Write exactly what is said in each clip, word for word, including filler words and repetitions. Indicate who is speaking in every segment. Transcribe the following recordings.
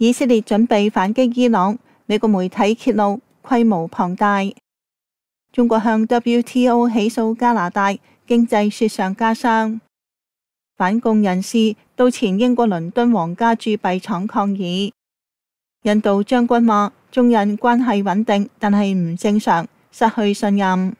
Speaker 1: 以色列準備反擊伊朗，美國媒體揭露規模龐大。中國向 W T O 起訴加拿大，經濟雪上加霜。反共人士到前英國倫敦皇家鑄幣廠抗議。印度將軍話中印關係穩定，但係唔正常，失去信任。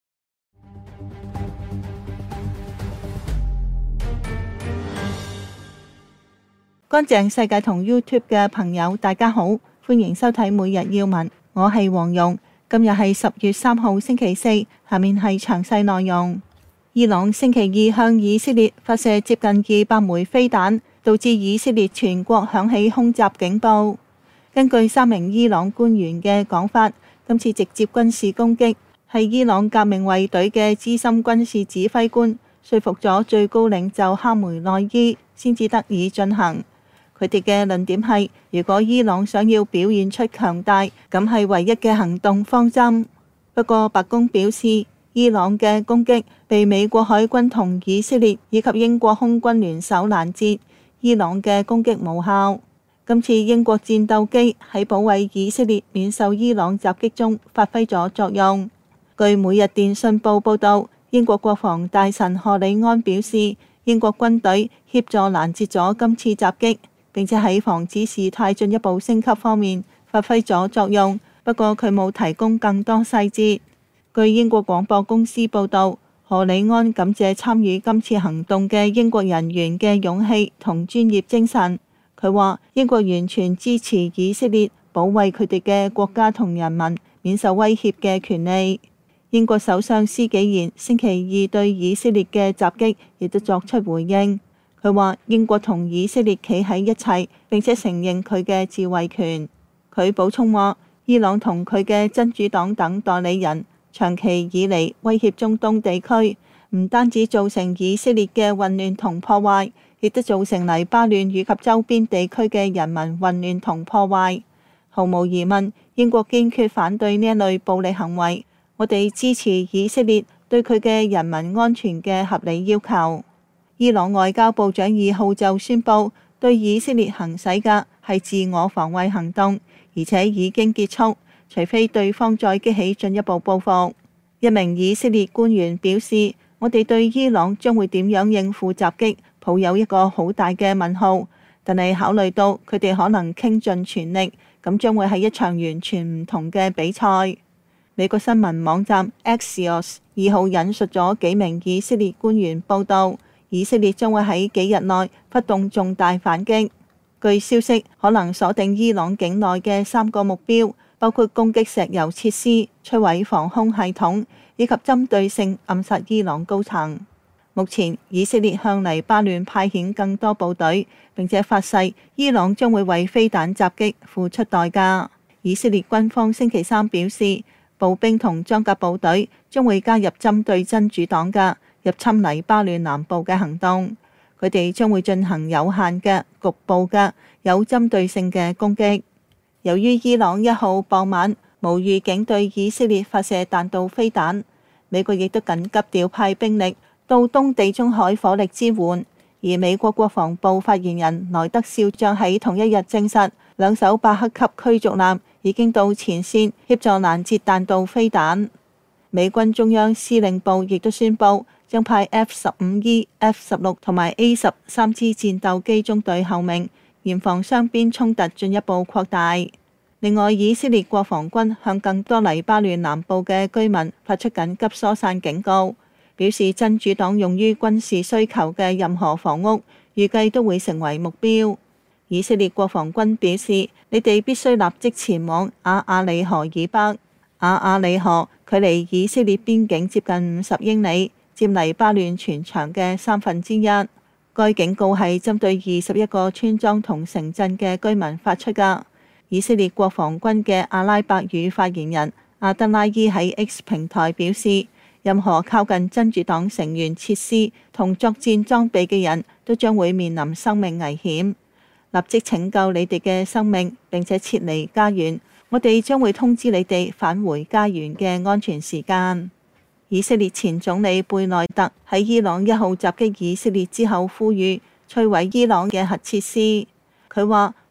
Speaker 1: 乾淨世界同 YouTube 嘅朋友大家好，歡迎收睇每日要聞，我係黃蓉。今日係十月三號星期四，下面係詳細內容。伊朗星期二向以色列發射接近二百枚飛彈，導致以色列全國響起空襲警報。根據三名伊朗官員嘅講法，今次直接軍事攻擊係伊朗革命衛隊嘅資深軍事指揮官說服咗最高領袖哈梅內伊先至得以進行。佢哋嘅論點係，如果伊朗想要表現出強大，咁係唯一嘅行動方針。不過白宮表示，伊朗嘅攻擊被美國海軍同以色列以及英國空軍聯手攔截，伊朗嘅攻擊無效。今次英國戰鬥機喺保衛以色列免受伊朗襲擊中發揮咗作用。據每日電訊報報道，英國國防大臣賀里安表示，英國軍隊協助攔截咗今次襲擊，並且喺防止事態進一步升級方面發揮咗作用。不過佢冇提供更多細節。據英國廣播公司報導，賀里安感謝參與今次行動嘅英國人員嘅勇氣同專業精神。佢話英國完全支持以色列保衛佢哋嘅國家同人民免受威脅嘅權利。英國首相施紀賢星期二對以色列嘅襲擊亦都作出回應。佢話英國同以色列企喺一齊，並且承認佢嘅自衛權。佢補充話，伊朗同佢嘅真主黨等代理人長期以嚟威脅中東地區，唔單止造成以色列嘅混亂同破壞，亦都造成黎巴嫩以及周邊地區嘅人民混亂同破壞。毫無疑問，英國堅決反對呢一類暴力行為。我哋支持以色列對佢嘅人民安全嘅合理要求。伊朗外交部長二號就宣布，對以色列行使嘅係自我防衛行動，而且已經結束，除非對方再激起進一步報復。一名以色列官員表示，我哋對伊朗將會點樣應付襲擊抱有一個好大嘅問號，但係考慮到佢哋可能傾盡全力，咁將會係一場完全唔同嘅比賽。美國新聞網站 Axios 二號引述咗幾名以色列官員報道，以色列將會喺幾日內發動重大反擊。據消息，可能鎖定伊朗境內嘅三個目標，包括攻擊石油設施、摧毀防空系統，以及針對性暗殺伊朗高層。目前，以色列向黎巴嫩派遣更多部隊，並且發誓伊朗將會為飛彈襲擊付出代價。以色列軍方星期三表示，步兵同裝甲部隊將會加入針對真主黨嘅入侵黎巴嫩南部嘅行動。佢哋將會進行有限嘅、局部嘅、有針對性嘅攻擊。由於伊朗一號傍晚無預警對以色列發射彈道飛彈，美國亦都緊急調派兵力到東地中海火力支援。而美國國防部發言人萊德少將喺同一日證實，兩艘伯克級驅逐艦已經到前線協助攔截彈道飛彈。美軍中央司令部亦都宣布，將派 F 十五 E、F 十六同埋 A 十三支戰鬥機中隊候命，嚴防雙邊衝突進一步擴大。另外，以色列國防軍向更多黎巴嫩南部嘅居民發出緊急疏散警告，表示真主黨用於軍事需求嘅任何房屋，預計都會成為目標。以色列國防軍表示，你哋必須立即前往阿瓦里河以北。阿瓦里河距離以色列邊境接近五十英里，佔黎巴嫩全長嘅三分之一。該警告係針對二十一個村莊同城鎮嘅居民發出㗎。以色列國防軍嘅阿拉伯語發言人阿德拉伊喺 X 平台表示，任何靠近真主黨成員設施同作戰裝備嘅人都將會面臨生命危險。立即拯救你哋嘅生命，並且撤離家園。我哋將會通知你哋返回家園嘅安全時間。以色列前總理貝內特喺伊朗一號襲擊以色列之後，呼籲摧毀伊朗嘅核設施。佢話：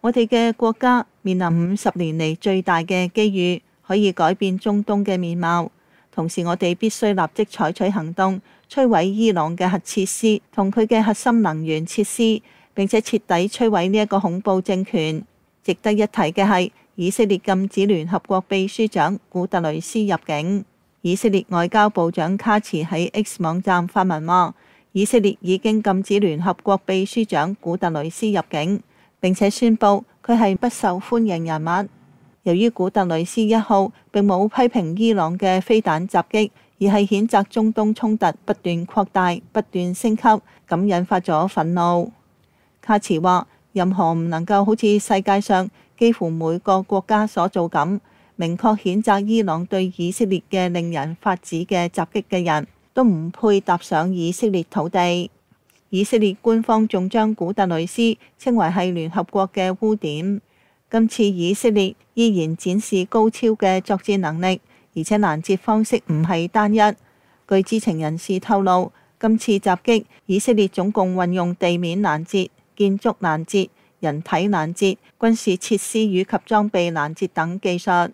Speaker 1: 我哋嘅國家面臨五十年嚟最大嘅機遇，可以改變中東嘅面貌。同時，我哋必須立即採取行動，摧毀伊朗嘅核設施同佢嘅核心能源設施，並且徹底摧毀呢一個恐怖政權。值得一提嘅係，以色列禁止聯合國秘書長古特雷斯入境。以色列外交部長卡茨喺 X 網站發文話，以色列已經禁止聯合國秘書長古特雷斯入境，並且宣布佢係不受歡迎人物。由於古特雷斯一號並冇批評伊朗嘅飛彈襲擊，而係譴責中東衝突不斷擴大、不斷升級，咁引發咗憤怒。卡茨話，任何唔能夠好似世界上幾乎每個國家所做咁，明確譴責伊朗對以色列嘅令人髮指嘅襲擊嘅人，都唔配踏上以色列土地。以色列官方仲將古特雷斯稱為係聯合國嘅污點。今次以色列依然展示高超嘅作戰能力，而且攔截方式唔係單一。據知情人士透露，今次襲擊以色列總共運用地面攔截、建築攔截、人體攔截、軍事設施與及裝備攔截等技術。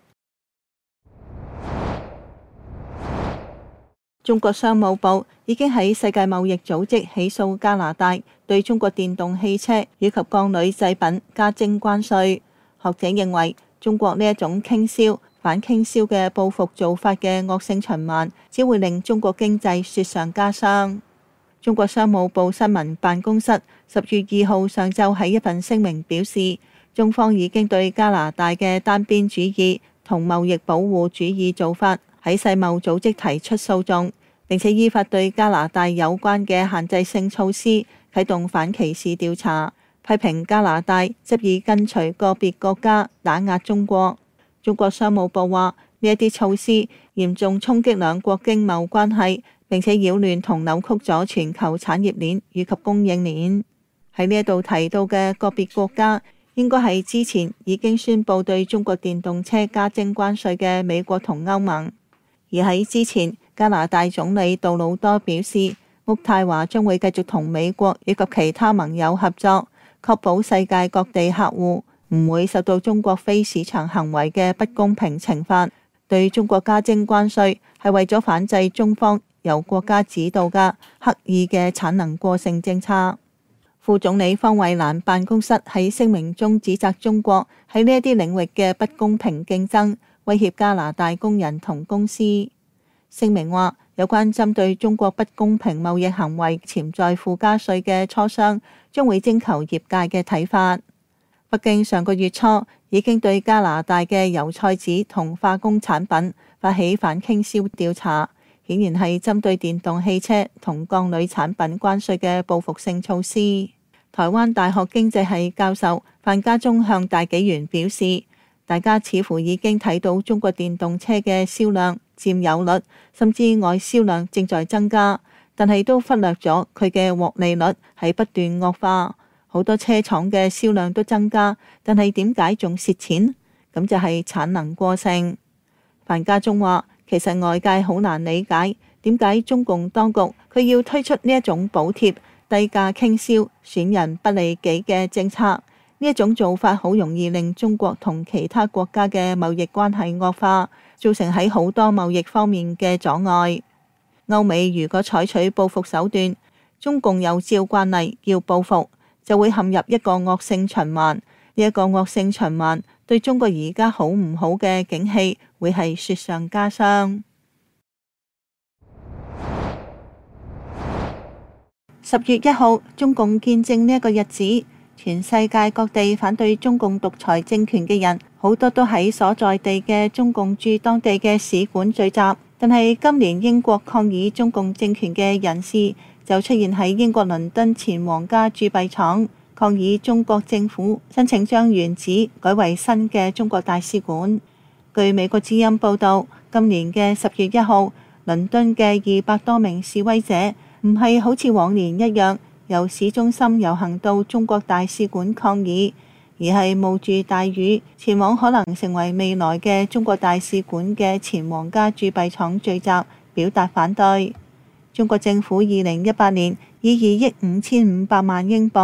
Speaker 1: 中國商務部已經喺世界貿易組織起訴加拿大，對中國電動汽車以及鋼鋁製品加徵關稅。學者認為，中國呢一種傾銷、反傾銷嘅報復做法嘅惡性循環，只會令中國經濟雪上加霜。中國商務部新聞辦公室十月二號上晝喺一份聲明表示，中方已經對加拿大嘅單邊主義同貿易保護主義做法喺世貿組織提出訴訟，並且依法對加拿大有關嘅限制性措施啟動反歧視調查。批評加拿大執意跟隨個別國家打壓中國。中國商務部話，呢一啲措施嚴重衝擊兩國經貿關係，並且擾亂同扭曲咗全球產業鏈以及供應鏈。喺呢一度提到嘅個別國家，應該係之前已經宣布對中國電動車加徵關稅嘅美國同歐盟。而喺之前，加拿大總理杜魯多表示，渥太華將會繼續同美國以及其他盟友合作，確保世界各地客戶唔會受到中國非市場行為嘅不公平懲罰。對中國加徵關稅係為咗反制中方由國家指導嘅刻意嘅產能過剩政策。副總理方慧蘭辦公室喺聲明中指責中國喺呢一啲領域嘅不公平競爭，威脅加拿大工人同公司。聲明話，有關針對中國不公平貿易行為潛在附加稅嘅磋商，將會徵求業界嘅睇法。北京上個月初已經對加拿大嘅油菜籽同化工產品發起反傾銷調查，顯然係針對電動汽車同鋼鋁產品關稅嘅報復性措施。台灣大學經濟系教授范家忠向大紀元表示，大家似乎已經睇到中國電動車嘅銷量、佔有率甚至外銷量正在增加，但係都忽略咗佢嘅獲利率係不斷惡化。好多車廠嘅銷量都增加，但係點解仲蝕錢？咁就係產能過剩。范家忠話，其實外界好難理解點解中共當局佢要推出呢一種補貼、低價傾銷、損人不利己嘅政策。呢一種做法好容易令中國同其他國家嘅貿易關係惡化，造成喺好多貿易方面嘅阻礙。歐美如果採取報復手段，中共又照慣例要報復，就會陷入一個惡性循環。呢一個惡性循環對中國而家好唔好嘅景氣會係雪上加霜。十月一號，中共見證呢一個日子，全世界各地反對中共獨裁政權嘅人，好多都喺所在地嘅中共駐當地嘅使館聚集。但係今年英國抗議中共政權嘅人士就出現喺英國倫敦前皇家鑄幣廠，抗議中國政府申請將原址改為新嘅中國大使館。據美國之音報導，今年嘅十月一號，倫敦嘅二百多名示威者唔係好似往年一樣由市中心遊行到中國大使館抗議，而係冒住大雨前往可能成為未來嘅中國大使館嘅前皇家鑄幣廠聚集，表達反對。中國政府二零一八年以二億五千五百萬英鎊，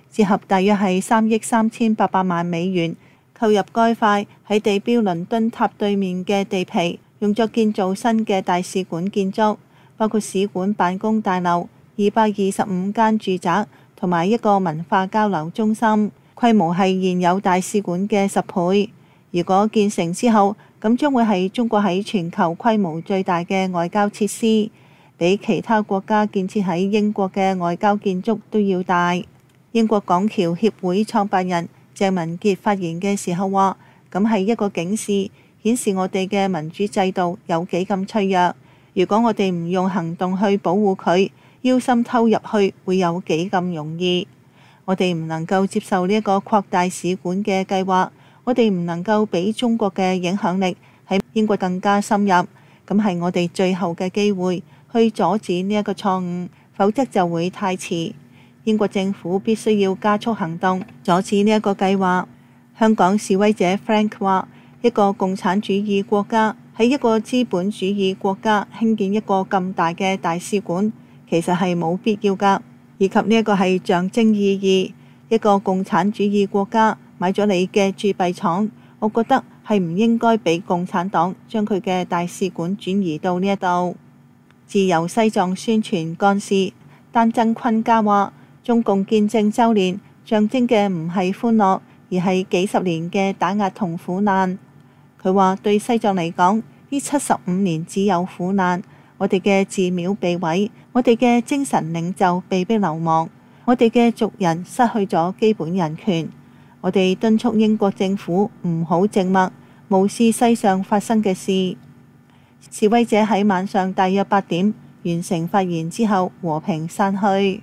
Speaker 1: 折合大約係三億三千八百萬美元，購入該塊喺地標倫敦塔對面嘅地皮，用作建造新嘅大使館建築，包括使館辦公大樓、二百二十五間住宅同埋一個文化交流中心，規模係現有大使館嘅十倍。如果建成之後，咁將會係中國喺全球規模最大嘅外交設施，比其他國家建設喺英國嘅外交建築都要大。英國港僑協會創辦人鄭文傑發言嘅時候話，咁係一個警示，顯示我哋嘅民主制度有幾咁脆弱。如果我哋唔用行動去保護佢，腰心偷入去會有幾咁容易。我哋唔能夠接受呢一個擴大使館嘅計劃，我哋唔能夠俾中國嘅影響力喺英國更加深入，咁係我哋最後嘅機會去阻止呢一個錯誤，否則就會太遲。英國政府必須要加速行動，阻止呢一個計劃。香港示威者 Frank 話，一個共產主義國家喺一個資本主義國家興建一個咁大嘅大使館，其實係冇必要㗎，以及呢一個係象徵意義。一個共產主義國家買咗你嘅鑄幣廠，我覺得係唔應該俾共產黨將佢嘅大使館轉移到呢一度。自由西藏宣傳幹事丹增坤嘉話，中共建政週年象徵嘅唔係歡樂，而係幾十年嘅打壓同苦難。佢話對西藏嚟講，呢七十五年只有苦難，我哋嘅寺廟被毀，我哋嘅精神領袖被逼流亡，我哋嘅族人失去咗基本人權。我哋敦促英國政府唔好靜默，無視世上發生嘅事。示威者喺晚上大約八點完成發言之後和平散去。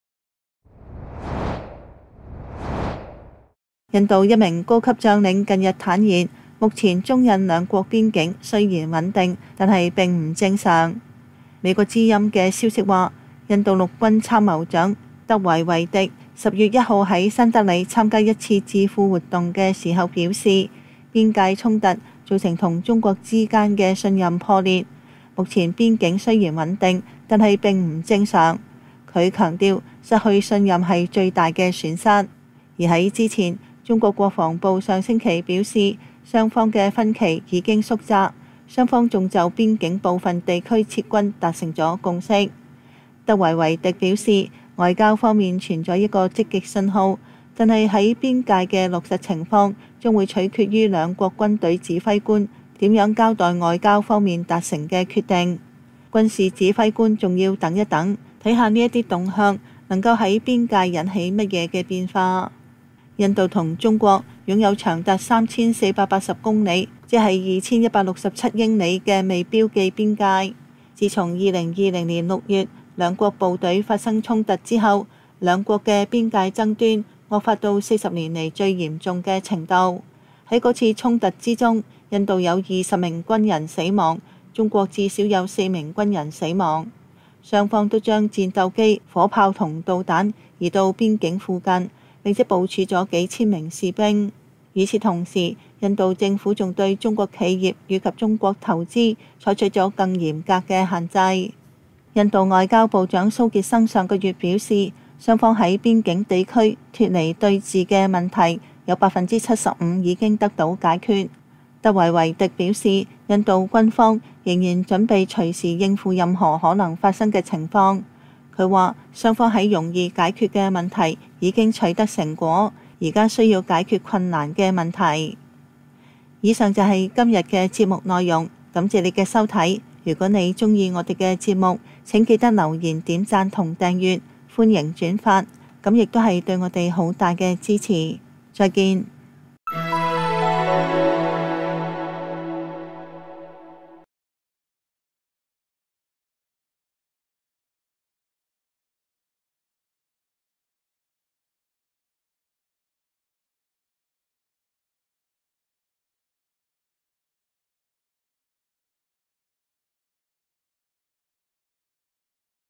Speaker 1: 印度一名高級將領近日坦言，目前中印兩國邊境雖然穩定，但係並唔正常。美國之音嘅消息話，印度陸軍參謀長德維維迪十月一號喺新德里參加一次智庫活動嘅時候表示，邊界衝突造成同中國之間嘅信任破裂。目前邊境雖然穩定，但係並唔正常。佢強調，失去信任係最大嘅損失。而喺之前，中國國防部上星期表示，雙方嘅分歧已經縮窄，雙方仲就邊境部分地區撤軍達成咗共識。德維維迪表示，外交方面存在一個積極信號，但係喺邊界嘅落實情況將會取決於兩國軍隊指揮官點樣交代外交方面達成嘅決定。軍事指揮官仲要等一等，睇下呢一啲動向能夠喺邊界引起乜嘢嘅變化。印度同中國擁有長達三千四百八十公里，即係二千一百六十七英里嘅未標記邊界。自從二零二零年六月兩國部隊發生衝突之後，兩國嘅邊界爭端惡化到四十年嚟最嚴重嘅程度。喺嗰次衝突之中，印度有二十名軍人死亡，中國至少有四名軍人死亡。雙方都將戰鬥機、火炮同導彈移到邊境附近，並且部署咗幾千名士兵。與此同時，印度政府仲對中國企業以及中國投資採取咗更嚴格嘅限制。印度外交部長蘇傑生上個月表示，雙方喺邊境地區脫離對峙嘅問題有百分之七十五已經得到解決。德維維迪表示，印度軍方仍然準備隨時應付任何可能發生嘅情況。佢話，雙方喺容易解決嘅問題已經取得成果，而家需要解決困難嘅問題。以上就係今日嘅節目內容，感謝你嘅收睇。如果你鍾意我哋嘅節目，請記得留言、點讚同訂閱，歡迎轉發，咁亦都係對我哋好大嘅支持。再見。